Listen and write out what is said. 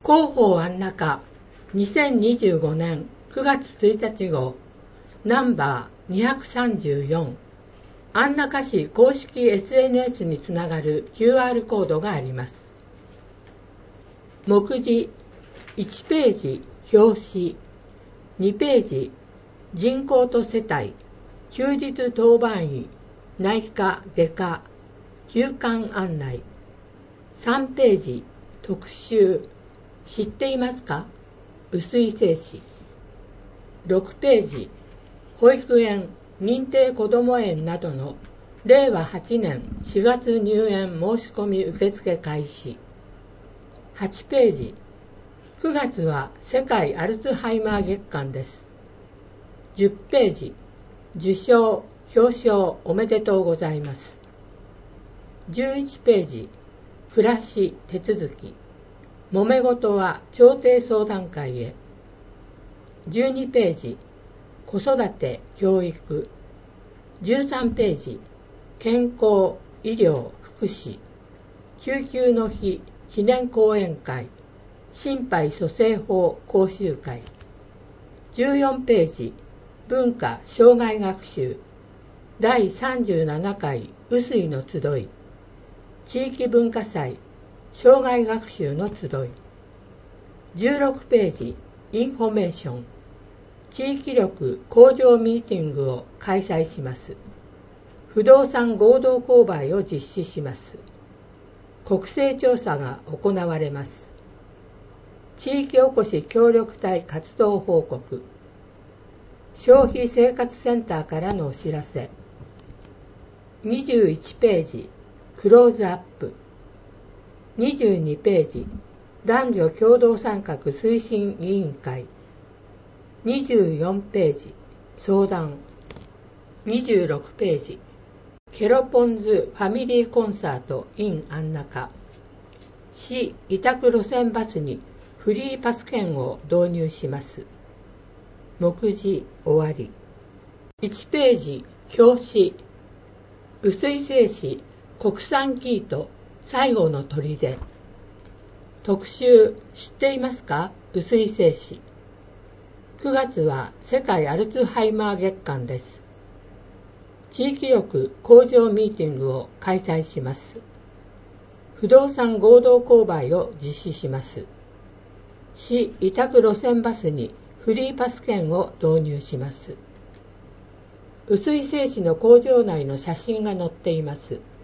広報安中2025年9月1日号ナンバー234安中市公式 SNS につながる QR コードがあります。目次1ページ表紙2ページ人口と世帯休日当番医内科外科休館案内3ページ特集知っていますか薄井精子6ページ保育園認定こども園などの令和8年4月入園申し込み受付開始8ページ9月は世界アルツハイマー月間です。10ページ受賞表彰おめでとうございます。11ページ暮らし手続き揉め事は調停相談会へ12ページ子育て教育13ページ健康医療福祉救急の日記念講演会心肺蘇生法講習会14ページ文化障害学習第37回臼井の集い地域文化祭障害学習の集い16ページインフォメーション地域力向上ミーティングを開催します。不動産合同購買を実施します。国勢調査が行われます。地域おこし協力隊活動報告消費生活センターからのお知らせ21ページクローズアップ22ページ男女共同参画推進委員会24ページ相談26ページケロポンズファミリーコンサート in 安中市委託路線バスにフリーパス券を導入します。目次終わり1ページ表紙薄井精子国産生糸最後の砦特集知っていますか薄井精子9月は世界アルツハイマー月間です。地域力向上ミーティングを開催します。不動産合同購買を実施します。市委託路線バスにフリーパス券を導入します。薄井精子の工場内の写真が載っています。